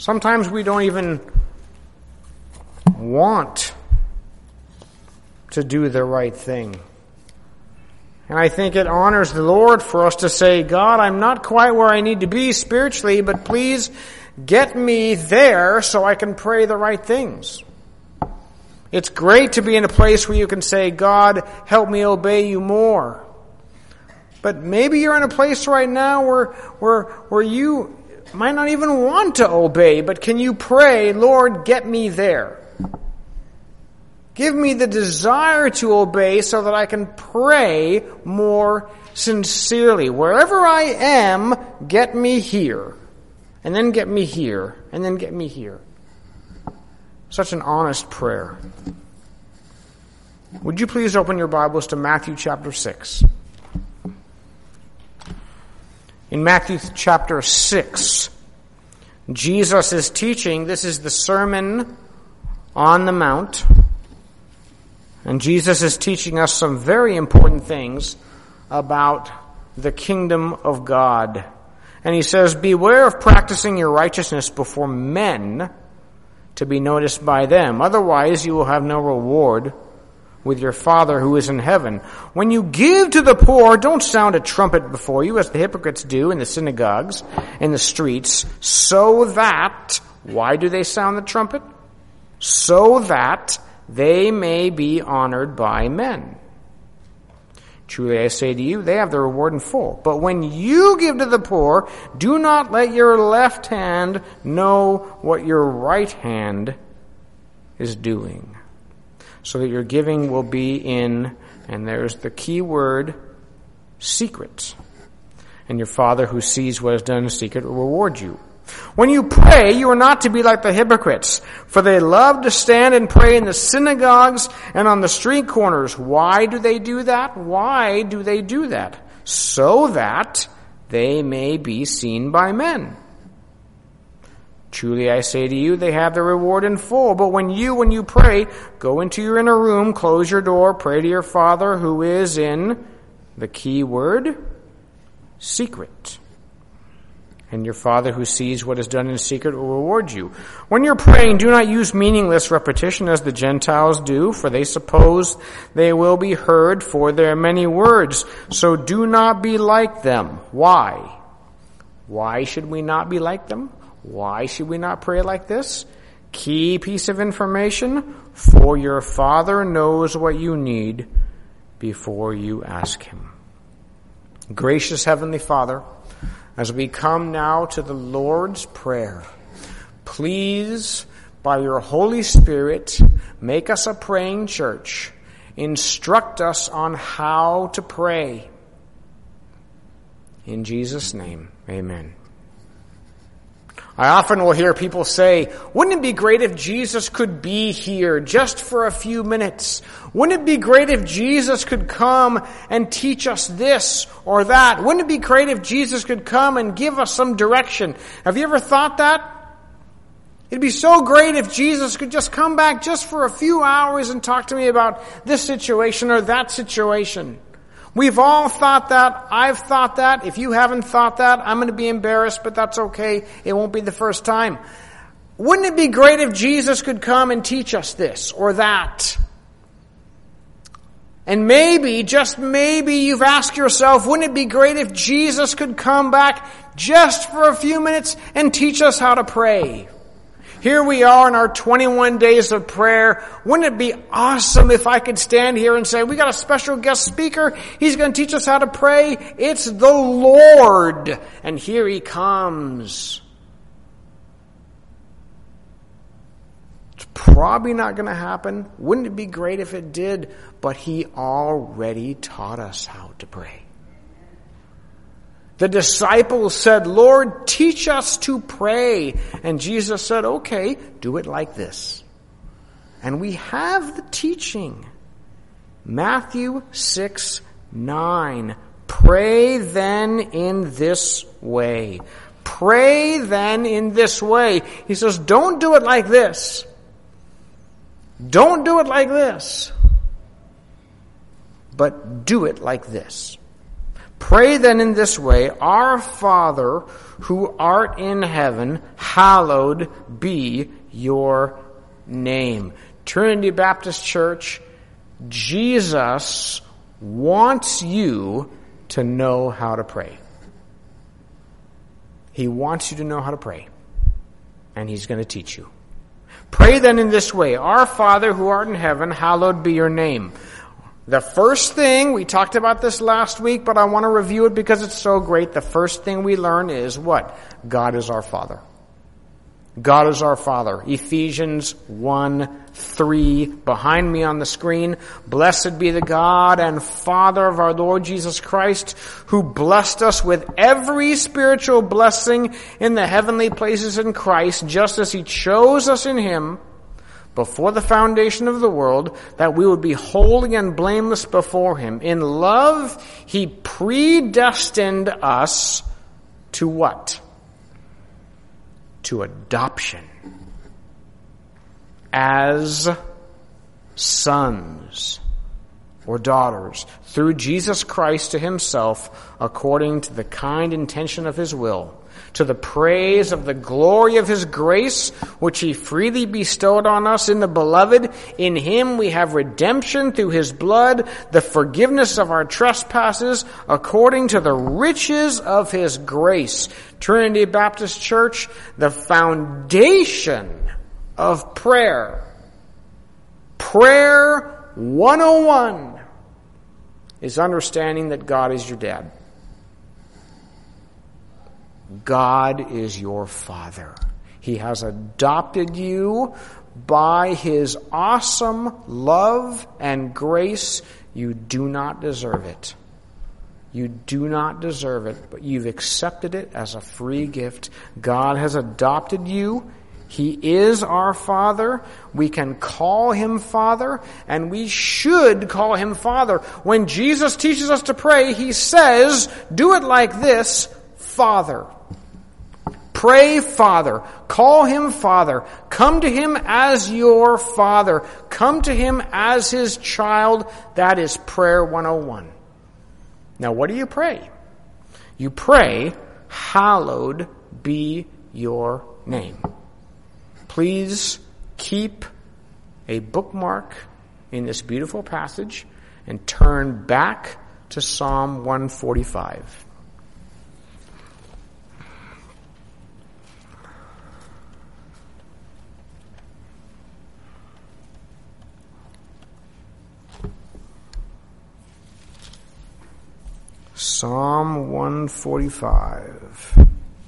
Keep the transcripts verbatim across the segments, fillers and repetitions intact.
Sometimes we don't even want to do the right thing. And I think it honors the Lord for us to say, God, I'm not quite where I need to be spiritually, but please get me there so I can pray the right things. It's great to be in a place where you can say, God, help me obey you more. But maybe you're in a place right now where, where, where you might not even want to obey, but can you pray, Lord, get me there? Give me the desire to obey so that I can pray more sincerely. Wherever I am, get me here. And then get me here. And then get me here. Such an honest prayer. Would you please open your Bibles to Matthew chapter six? In Matthew chapter six, Jesus is teaching. This is the Sermon on the Mount. And Jesus is teaching us some very important things about the kingdom of God. And he says, beware of practicing your righteousness before men to be noticed by them. Otherwise, you will have no reward with your Father who is in heaven. When you give to the poor, don't sound a trumpet before you, as the hypocrites do in the synagogues, in the streets, so that, why do they sound the trumpet? So that they may be honored by men. Truly I say to you, they have their reward in full. But when you give to the poor, do not let your left hand know what your right hand is doing, so that your giving will be in, and there's the key word, secret. And your Father who sees what is done in secret will reward you. When you pray, you are not to be like the hypocrites, for they love to stand and pray in the synagogues and on the street corners. Why do they do that? Why do they do that? So that they may be seen by men. Truly I say to you, they have their reward in full. But when you, when you pray, go into your inner room, close your door, pray to your Father who is in, the key word, secret. And your Father who sees what is done in secret will reward you. When you're praying, do not use meaningless repetition as the Gentiles do, for they suppose they will be heard for their many words. So do not be like them. Why? Why should we not be like them? Why should we not pray like this? Key piece of information, for your Father knows what you need before you ask him. Gracious Heavenly Father, as we come now to the Lord's Prayer, please, by your Holy Spirit, make us a praying church. Instruct us on how to pray. In Jesus' name, amen. I often will hear people say, wouldn't it be great if Jesus could be here just for a few minutes? Wouldn't it be great if Jesus could come and teach us this or that? Wouldn't it be great if Jesus could come and give us some direction? Have you ever thought that? It'd be so great if Jesus could just come back just for a few hours and talk to me about this situation or that situation. We've all thought that. I've thought that. If you haven't thought that, I'm going to be embarrassed, but that's okay. It won't be the first time. Wouldn't it be great if Jesus could come and teach us this or that? And maybe, just maybe, you've asked yourself, wouldn't it be great if Jesus could come back just for a few minutes and teach us how to pray? Here we are in our twenty-one days of prayer. Wouldn't it be awesome if I could stand here and say, we got a special guest speaker. He's going to teach us how to pray. It's the Lord. And here he comes. It's probably not going to happen. Wouldn't it be great if it did? But he already taught us how to pray. The disciples said, Lord, teach us to pray. And Jesus said, okay, do it like this. And we have the teaching. Matthew six nine. Pray then in this way. Pray then in this way. He says, don't do it like this. Don't do it like this. But do it like this. Pray then in this way, Our Father who art in heaven, hallowed be your name. Trinity Baptist Church, Jesus wants you to know how to pray. He wants you to know how to pray. And He's going to teach you. Pray then in this way, Our Father who art in heaven, hallowed be your name. The first thing, we talked about this last week, but I want to review it because it's so great. The first thing we learn is what? God is our Father. God is our Father. Ephesians one three, behind me on the screen. Blessed be the God and Father of our Lord Jesus Christ, who blessed us with every spiritual blessing in the heavenly places in Christ, just as He chose us in Him before the foundation of the world, that we would be holy and blameless before Him. In love, He predestined us to what? To adoption as sons or daughters through Jesus Christ to Himself, according to the kind intention of His will, to the praise of the glory of His grace, which He freely bestowed on us in the Beloved. In Him we have redemption through His blood, the forgiveness of our trespasses, according to the riches of His grace. Trinity Baptist Church, the foundation of prayer. Prayer one oh one is understanding that God is your dad. God is your Father. He has adopted you by His awesome love and grace. You do not deserve it. You do not deserve it, but you've accepted it as a free gift. God has adopted you. He is our Father. We can call Him Father, and we should call Him Father. When Jesus teaches us to pray, He says, do it like this, Father. Pray, Father. Call Him Father. Come to Him as your Father. Come to Him as His child. That is prayer one oh one. Now, what do you pray? You pray, hallowed be your name. Please keep a bookmark in this beautiful passage and turn back to Psalm one forty-five. Psalm one forty-five.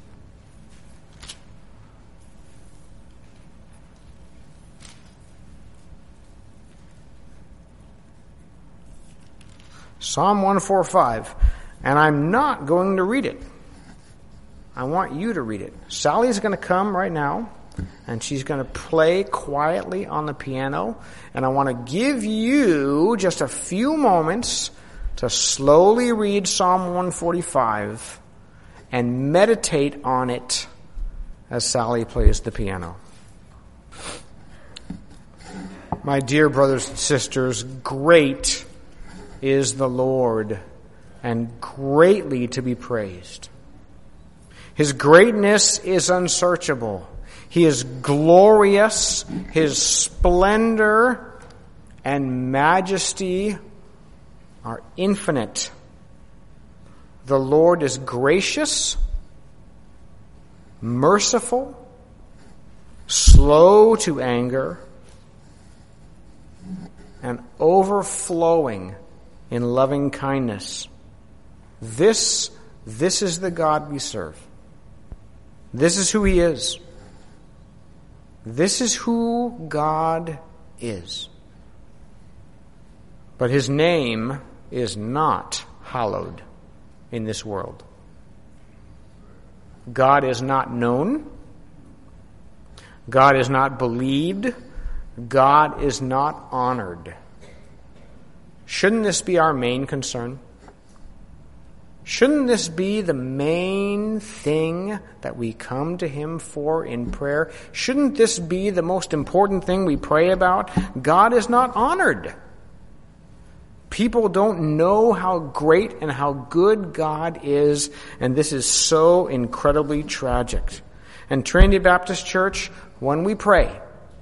Psalm one forty-five. And I'm not going to read it. I want you to read it. Sally's going to come right now, and she's going to play quietly on the piano. And I want to give you just a few moments to slowly read Psalm one forty-five and meditate on it as Sally plays the piano. My dear brothers and sisters, great is the Lord, and greatly to be praised. His greatness is unsearchable. He is glorious. His splendor and majesty are infinite. The Lord is gracious, merciful, slow to anger, and overflowing in loving kindness. This, this is the God we serve. This is who He is. This is who God is. But His name is not hallowed in this world. God is not known. God is not believed. God is not honored. Shouldn't this be our main concern? Shouldn't this be the main thing that we come to Him for in prayer? Shouldn't this be the most important thing we pray about? God is not honored. People don't know how great and how good God is, and this is so incredibly tragic. And Trinity Baptist Church, when we pray,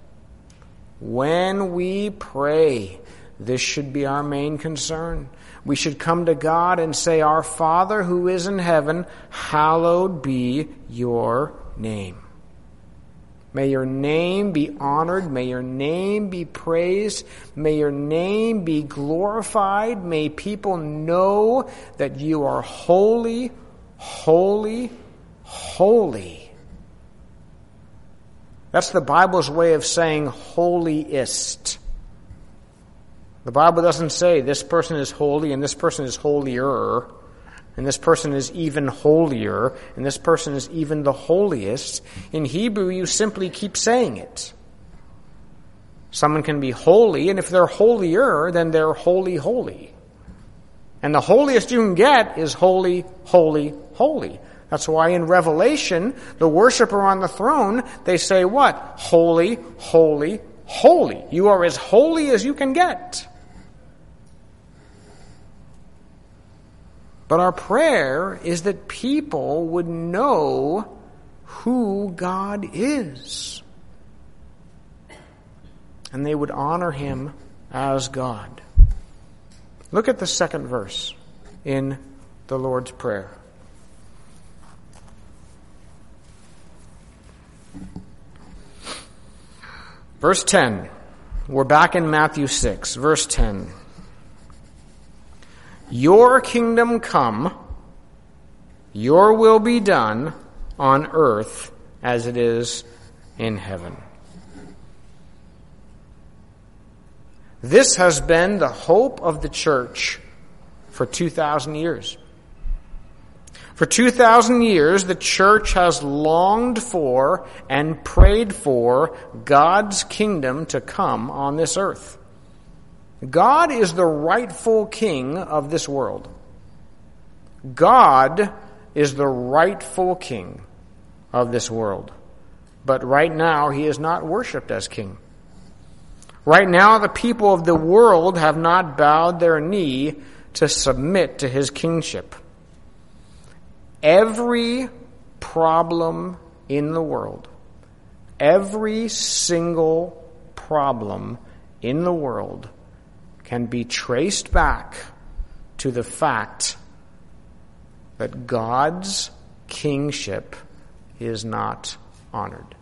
when we pray, this should be our main concern. We should come to God and say, Our Father who is in heaven, hallowed be your name. May your name be honored. May your name be praised. May your name be glorified. May people know that you are holy, holy, holy. That's the Bible's way of saying holiest. The Bible doesn't say this person is holy and this person is holier, and this person is even holier, and this person is even the holiest. In Hebrew, you simply keep saying it. Someone can be holy, and if they're holier, then they're holy, holy. And the holiest you can get is holy, holy, holy. That's why in Revelation, the worshiper on the throne, they say what? Holy, holy, holy. You are as holy as you can get. But our prayer is that people would know who God is. And they would honor him as God. Look at the second verse in the Lord's Prayer. Verse ten. We're back in Matthew six. Verse ten. Your kingdom come, your will be done on earth as it is in heaven. This has been the hope of the church for two thousand years. For two thousand years, the church has longed for and prayed for God's kingdom to come on this earth. God is the rightful king of this world. God is the rightful king of this world. But right now, he is not worshipped as king. Right now, the people of the world have not bowed their knee to submit to his kingship. Every problem in the world, every single problem in the world can be traced back to the fact that God's kingship is not honored.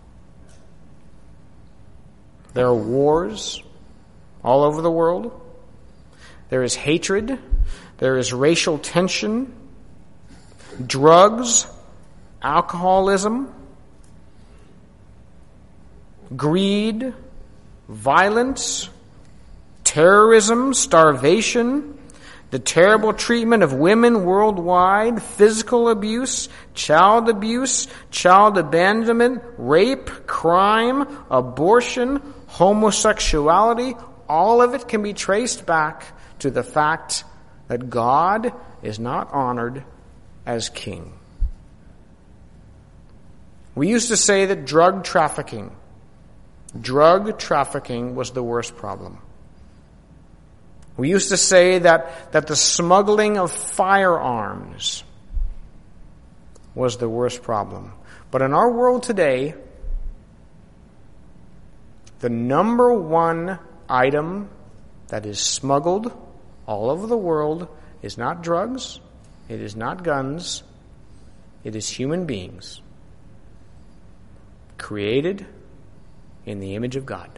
There are wars all over the world. There is hatred. There is racial tension, drugs, alcoholism, greed, violence, terrorism, starvation, the terrible treatment of women worldwide, physical abuse, child abuse, child abandonment, rape, crime, abortion, homosexuality, all of it can be traced back to the fact that God is not honored as king. We used to say that drug trafficking, drug trafficking was the worst problem. We used to say that, that the smuggling of firearms was the worst problem. But in our world today, the number one item that is smuggled all over the world is not drugs, it is not guns, it is human beings created in the image of God.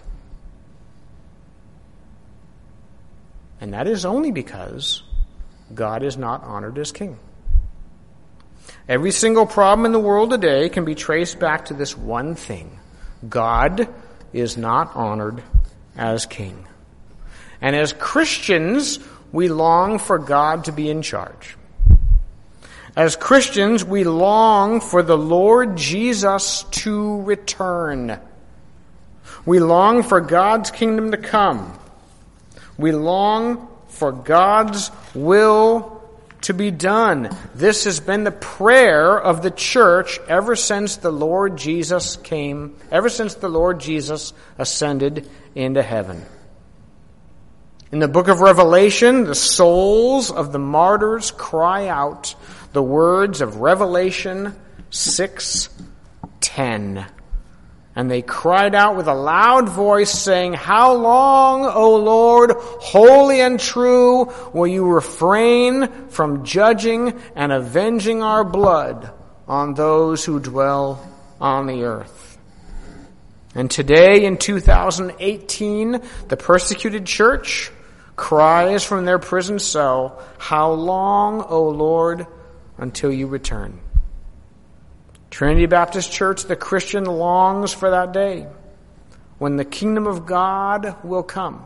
And that is only because God is not honored as king. Every single problem in the world today can be traced back to this one thing. God is not honored as king. And as Christians, we long for God to be in charge. As Christians, we long for the Lord Jesus to return. We long for God's kingdom to come. We long for God's will to be done. This has been the prayer of the church ever since the Lord Jesus came, ever since the Lord Jesus ascended into heaven. In the book of Revelation, the souls of the martyrs cry out the words of Revelation six ten. And they cried out with a loud voice, saying, "How long, O Lord, holy and true, will you refrain from judging and avenging our blood on those who dwell on the earth?" And today, in two thousand eighteen, the persecuted church cries from their prison cell, "How long, O Lord, until you return?" Trinity Baptist Church, the Christian, longs for that day when the kingdom of God will come.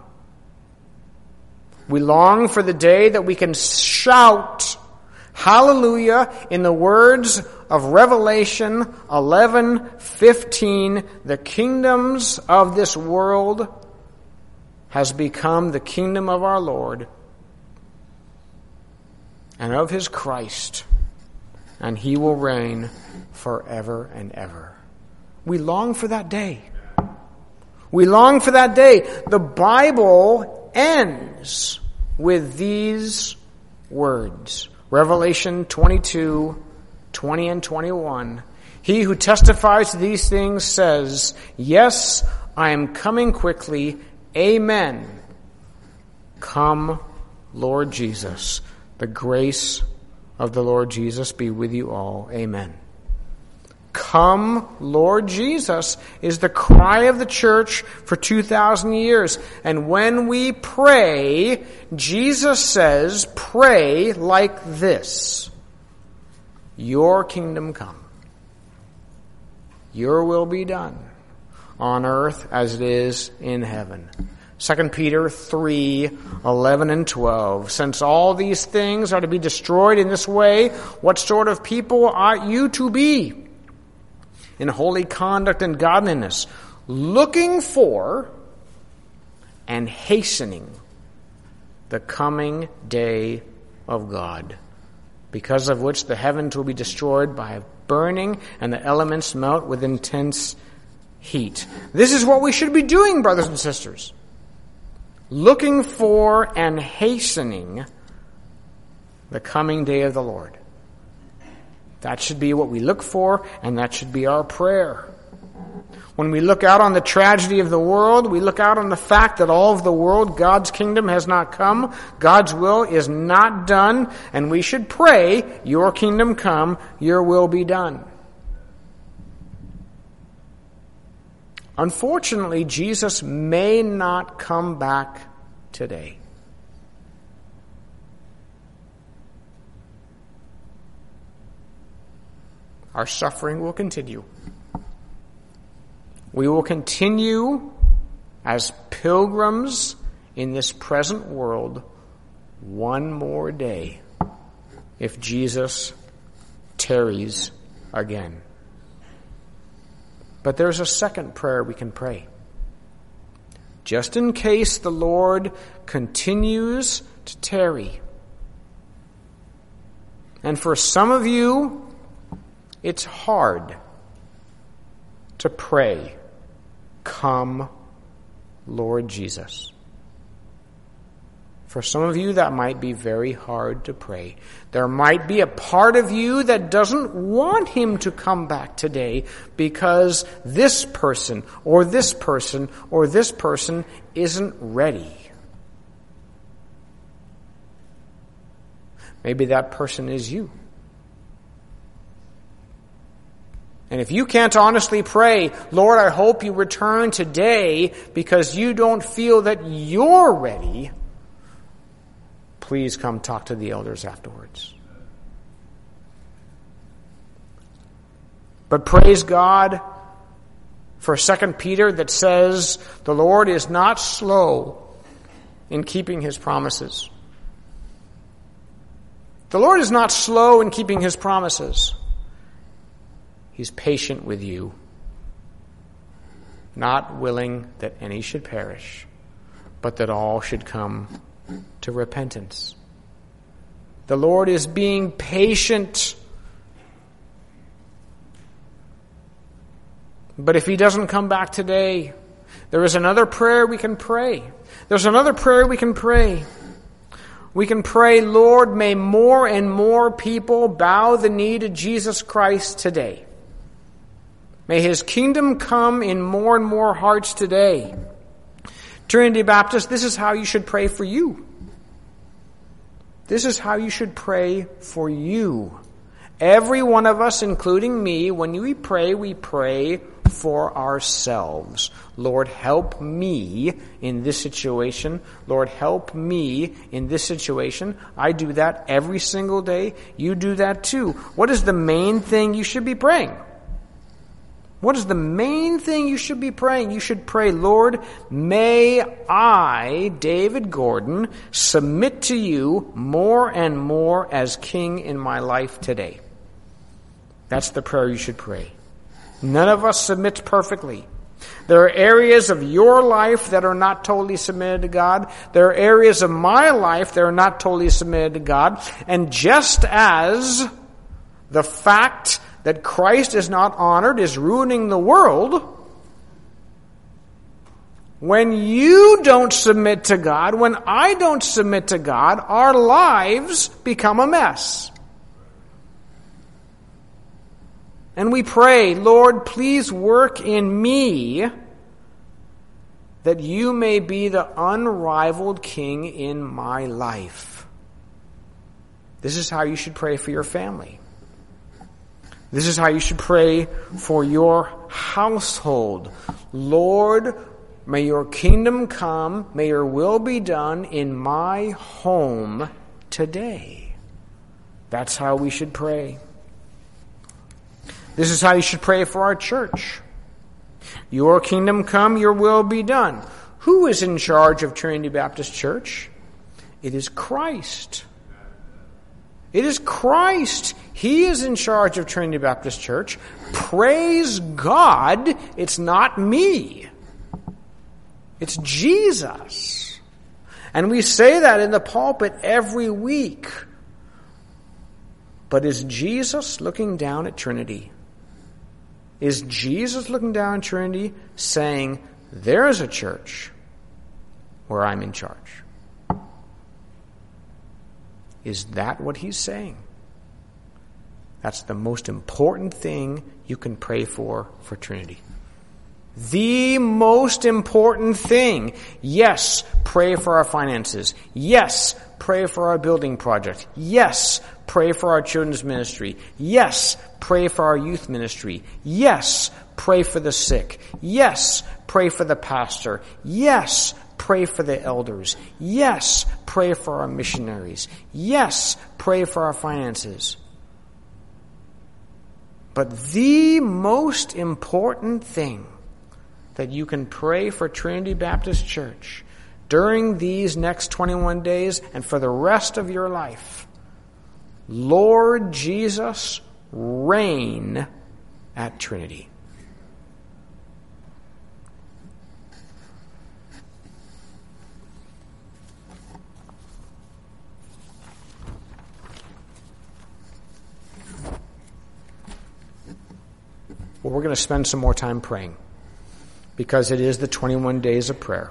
We long for the day that we can shout hallelujah in the words of Revelation eleven fifteen. The kingdoms of this world has become the kingdom of our Lord and of his Christ, and he will reign forever and ever. We long for that day. We long for that day. The Bible ends with these words. Revelation twenty-two, twenty and twenty-one. He who testifies to these things says, "Yes, I am coming quickly. Amen. Come, Lord Jesus." The grace of the Lord Jesus be with you all. Amen. Come, Lord Jesus, is the cry of the church for two thousand years. And when we pray, Jesus says, pray like this: Your kingdom come. Your will be done on earth as it is in heaven. Second Peter three, eleven and twelve. Since all these things are to be destroyed in this way, what sort of people ought you to be? In holy conduct and godliness, looking for and hastening the coming day of God, because of which the heavens will be destroyed by burning and the elements melt with intense heat. This is what we should be doing, brothers and sisters. Looking for and hastening the coming day of the Lord. That should be what we look for, and that should be our prayer. When we look out on the tragedy of the world, we look out on the fact that all of the world, God's kingdom has not come, God's will is not done, and we should pray, your kingdom come, your will be done. Unfortunately, Jesus may not come back today. Our suffering will continue. We will continue as pilgrims in this present world one more day if Jesus tarries again. But there's a second prayer we can pray. Just in case the Lord continues to tarry. And for some of you, it's hard to pray, "Come, Lord Jesus." For some of you, that might be very hard to pray. There might be a part of you that doesn't want him to come back today because this person or this person or this person isn't ready. Maybe that person is you. And if you can't honestly pray, "Lord, I hope you return today," because you don't feel that you're ready, please come talk to the elders afterwards. But praise God for Second Peter that says the Lord is not slow in keeping his promises. The Lord is not slow in keeping his promises. He's patient with you, not willing that any should perish, but that all should come to repentance. The Lord is being patient. But if he doesn't come back today, There is another prayer we can pray. There's another prayer we can pray. We can pray, Lord, may more and more people bow the knee to Jesus Christ today. May his kingdom come in more and more hearts today. Trinity Baptist, this is how you should pray for you. This is how you should pray for you. Every one of us, including me, when we pray, we pray for ourselves. Lord, help me in this situation. Lord, help me in this situation. I do that every single day. You do that too. What is the main thing you should be praying? What is the main thing you should be praying? You should pray, Lord, may I, David Gordon, submit to you more and more as king in my life today. That's the prayer you should pray. None of us submits perfectly. There are areas of your life that are not totally submitted to God. There are areas of my life that are not totally submitted to God. And just as the fact that Christ is not honored is ruining the world, when you don't submit to God, when I don't submit to God, our lives become a mess. And we pray, Lord, please work in me that you may be the unrivaled king in my life. This is how you should pray for your family. This is how you should pray for your household. Lord, may your kingdom come, may your will be done in my home today. That's how we should pray. This is how you should pray for our church. Your kingdom come, your will be done. Who is in charge of Trinity Baptist Church? It is Christ. It is Christ. He is in charge of Trinity Baptist Church. Praise God, it's not me. It's Jesus. And we say that in the pulpit every week. But is Jesus looking down at Trinity? Is Jesus looking down at Trinity saying, there is a church where I'm in charge? Is that what he's saying? That's the most important thing you can pray for for Trinity. The most important thing. Yes, pray for our finances. Yes, pray for our building project. Yes, pray for our children's ministry. Yes, pray for our youth ministry. Yes, pray for the sick. Yes, pray for the pastor. Yes, pray for the elders. Yes, pray for our missionaries. Yes, pray for our finances. But the most important thing that you can pray for Trinity Baptist Church during these next twenty-one days and for the rest of your life, Lord Jesus, reign at Trinity. Well, we're going to spend some more time praying because it is the twenty-one days of prayer.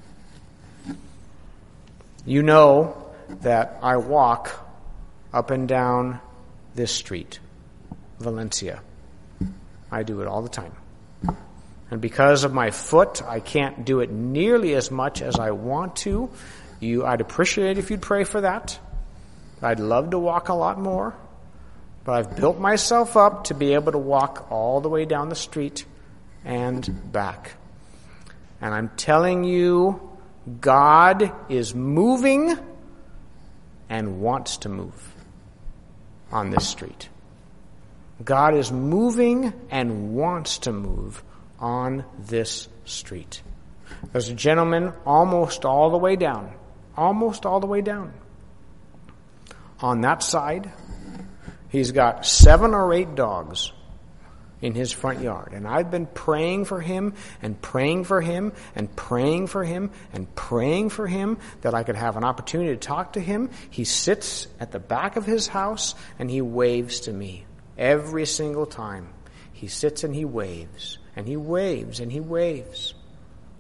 You know that I walk up and down this street, Valencia. I do it all the time. And because of my foot, I can't do it nearly as much as I want to. You, I'd appreciate if you'd pray for that. I'd love to walk a lot more. But I've built myself up to be able to walk all the way down the street and back. And I'm telling you, God is moving and wants to move on this street. God is moving and wants to move on this street. There's a gentleman almost all the way down, almost all the way down. On that side, he's got seven or eight dogs in his front yard. And I've been praying for him and praying for him and praying for him and praying for him that I could have an opportunity to talk to him. He sits at the back of his house and he waves to me every single time. He sits and he waves and he waves and he waves.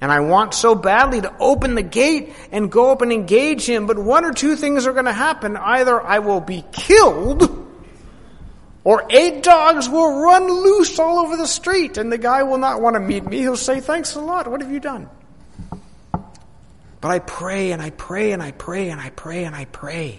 And I want so badly to open the gate and go up and engage him, but one or two things are going to happen. Either I will be killed, or eight dogs will run loose all over the street, and the guy will not want to meet me. He'll say, thanks a lot. What have you done? But I pray and I pray and I pray and I pray and I pray.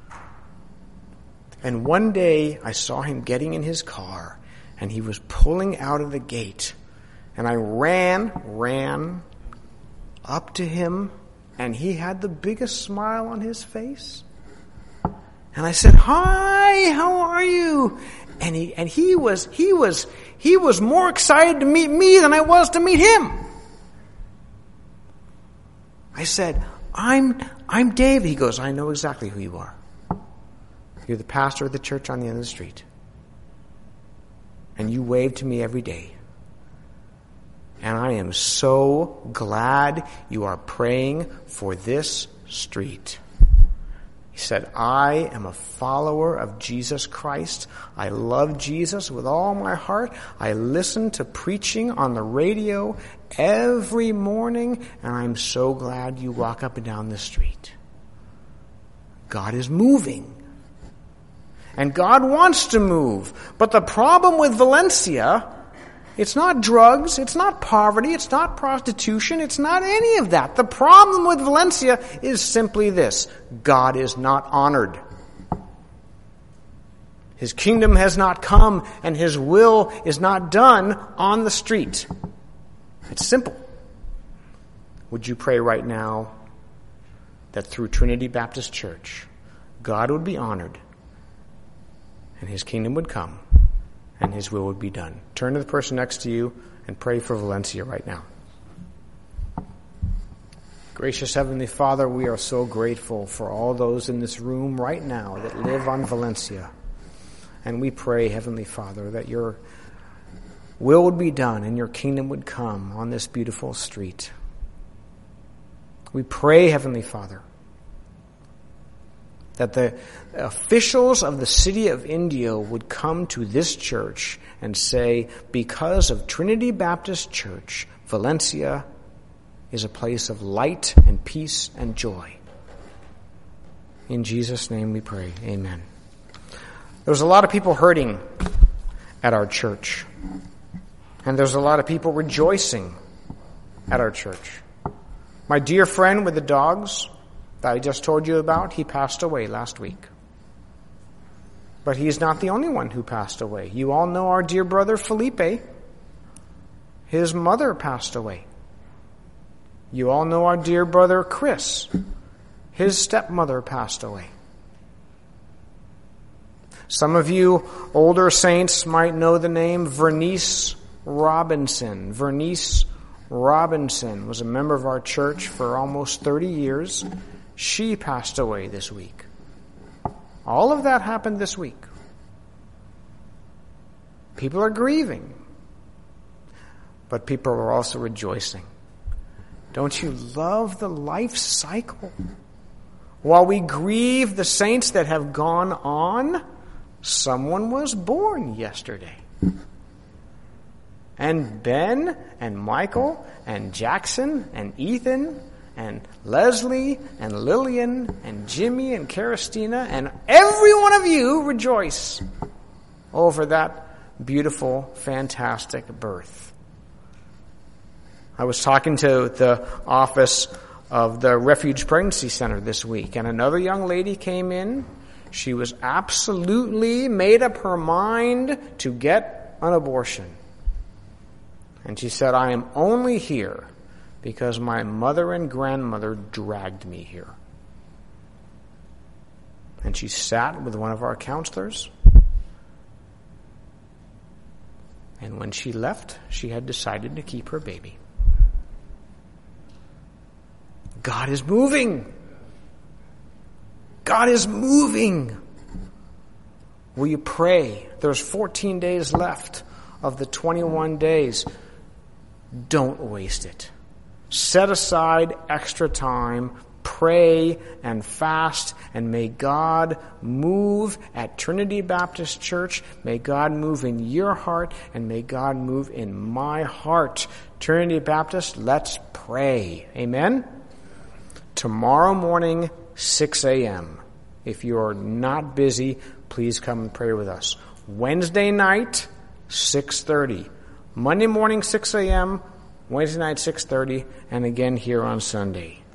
And one day I saw him getting in his car, and he was pulling out of the gate. And I ran, ran up to him, and he had the biggest smile on his face. And I said, hi, how are you? And he, and he was, he was, he was more excited to meet me than I was to meet him. I said, I'm, I'm Dave. He goes, I know exactly who you are. You're the pastor of the church on the end of the street. And you wave to me every day. And I am so glad you are praying for this street. He said, I am a follower of Jesus Christ. I love Jesus with all my heart. I listen to preaching on the radio every morning, and I'm so glad you walk up and down the street. God is moving. And God wants to move. But the problem with Valencia, it's not drugs, it's not poverty, it's not prostitution, it's not any of that. The problem with Valencia is simply this: God is not honored. His kingdom has not come, and His will is not done on the street. It's simple. Would you pray right now that through Trinity Baptist Church, God would be honored, and His kingdom would come, and His will would be done? Turn to the person next to you and pray for Valencia right now. Gracious Heavenly Father, we are so grateful for all those in this room right now that live on Valencia. And we pray, Heavenly Father, that your will would be done and your kingdom would come on this beautiful street. We pray, Heavenly Father, that the officials of the city of Indio would come to this church and say, because of Trinity Baptist Church, Valencia is a place of light and peace and joy. In Jesus' name we pray. Amen. There's a lot of people hurting at our church. And there's a lot of people rejoicing at our church. My dear friend with the dogs that I just told you about, he passed away last week. But he's not the only one who passed away. You all know our dear brother Felipe. His mother passed away. You all know our dear brother Chris. His stepmother passed away. Some of you older saints might know the name Vernice Robinson. Vernice Robinson was a member of our church for almost thirty years. She passed away this week. All of that happened this week. People are grieving, but people are also rejoicing. Don't you love the life cycle? While we grieve the saints that have gone on, someone was born yesterday. And Ben and Michael and Jackson and Ethan and Leslie and Lillian and Jimmy and Karistina and every one of you rejoice over that beautiful, fantastic birth. I was talking to the office of the Refuge Pregnancy Center this week, and another young lady came in. She was absolutely made up her mind to get an abortion. And she said, I am only here because my mother and grandmother dragged me here. And she sat with one of our counselors. And when she left, she had decided to keep her baby. God is moving. God is moving. Will you pray? There's fourteen days left of the twenty-one days. Don't waste it. Set aside extra time. Pray and fast, and may God move at Trinity Baptist Church. May God move in your heart, and may God move in my heart. Trinity Baptist, let's pray. pray. Amen? Tomorrow morning, six a.m. If you're not busy, please come and pray with us. Wednesday night, six thirty. Monday morning, six a.m., Wednesday night, six thirty, and again here on Sunday.